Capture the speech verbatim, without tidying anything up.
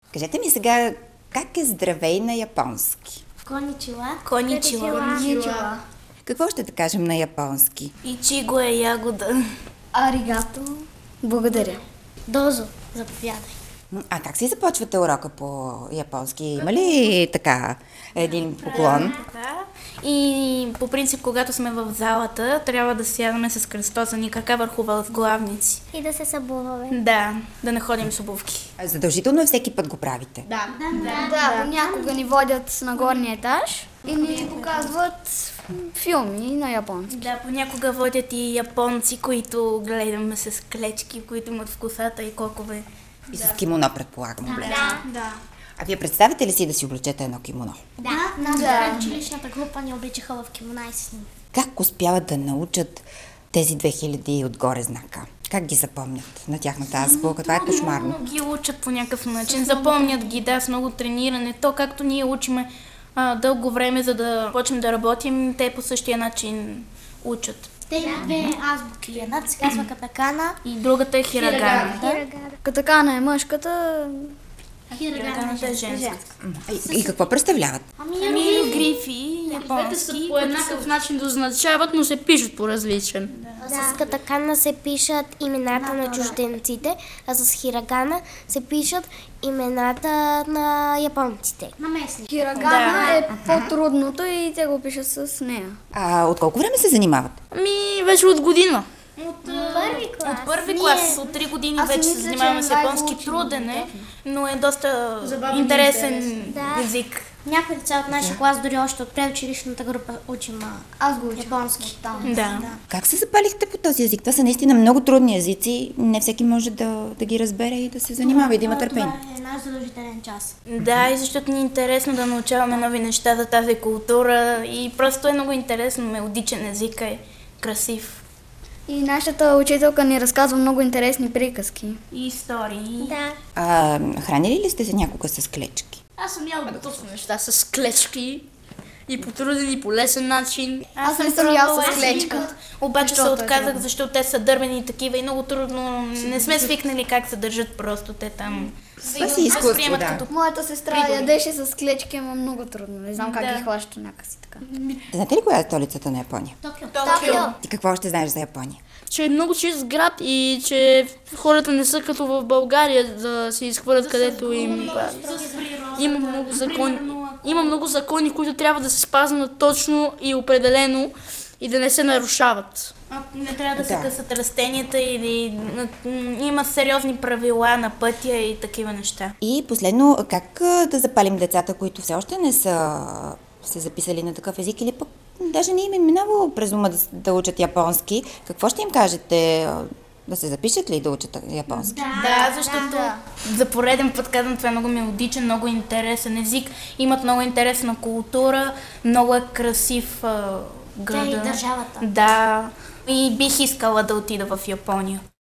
Кажете ми сега, как е здравей на японски? Коничила. Коничила. Коничила. Какво ще да кажем на японски? Ичиго е ягода. Аригато. Благодаря. Дозо. Заповядай. А как си започвате урока по японски? Има ли така един поклон? Така. И по принцип, когато сме в залата, трябва да сядаме с кръстосани крака върху възглавници. И да се събуваме. Да, да не ходим с обувки. А задължително всеки път го правите? Да. Да, да, да, понякога ни водят на горния етаж и ни показват филми на японски. Да, понякога водят и японци, които гледаме с клечки, които имат в косата и кокове. И с кимоно, предполагам. Да, да. А вие представите ли си да си облечете едно кимоно? Да, нас да. Училищната група ни обличаха в кимона и с ним. Как успяват да научат тези две хиляди отгоре знака? Как ги запомнят на тяхната азбука? Това е кошмарно. Много ги учат по някакъв начин, запомнят ги, да, с много трениране. То както ние учиме а, дълго време, за да почнем да работим, те по същия начин учат. Те имат две азбуки. Едната се казва катакана. И другата е хирагана. Да? Катакана е мъжката. Хираганата е женска. И, и какво представляват? Ами грифи, Двете са японски. по еднакъв начин да означават, но се пишат по различен. С катакана се пишат имената на чужденците, а с хирагана се пишат имената на японците. На местни. Хирагана Да. е по-трудното и те го пишат с нея. А от колко време се занимават? Ами, вече от година. От, Първи клас. от първи Ние- клас, от три години Аз вече се мисля, занимаваме че с е японски. най-научно. Труден е, но е доста Забавен и интересен интересен. Да. език. Някои деца от нашия клас, дори още от предучилищната група, учим а, Аз го уча. японски. Да. Как се запалихте по този език? Това са наистина много трудни езици. Не всеки може да, да ги разбере и да се занимава и да има търпение. Това е наш задължителен час. Да, и защото ни е интересно да научаваме нови неща за тази култура и просто е много интересно, мелодичен език е красив. И нашата учителка ни разказва много интересни приказки. И истории. Да. А, хранили ли сте се някога с клечки? Аз съм ял доста неща с клечки и по труден и по лесен начин. Аз не съм ял с пробвала клечка. език, Обаче се Защото е отказах, трудно. защото те са дървени и такива и много трудно. Не сме свикнали как се държат просто те там. Това си изкуство, Възприемат да. като Моята сестра Прибори. ядеше с клечки, ама много трудно. Не знам как Да. ги хваща някакси така. Знаете ли коя е столицата на Япония? Токио. Ти какво още знаеш за Япония? Че е много чист град и че хората не са като в България да се изхвърлят където им правят. Има много закони, има много закони, които трябва да се спазват точно и определено и да не се нарушават. А, Не трябва да се Да. късат растенията или м, има сериозни правила на пътя и такива неща. И последно, как а, да запалим децата, които все още не са се записали на такъв език или пък даже не им е минало през ума да, с- да учат японски? Какво ще им кажете? А, Да се запишат ли и да учат японски? Да, защото за пореден път казвам, това е много мелодичен, много интересен език. Имат много интересна култура, много е красив а, града. Да, и държавата. Да, и бих искала да отида в Япония.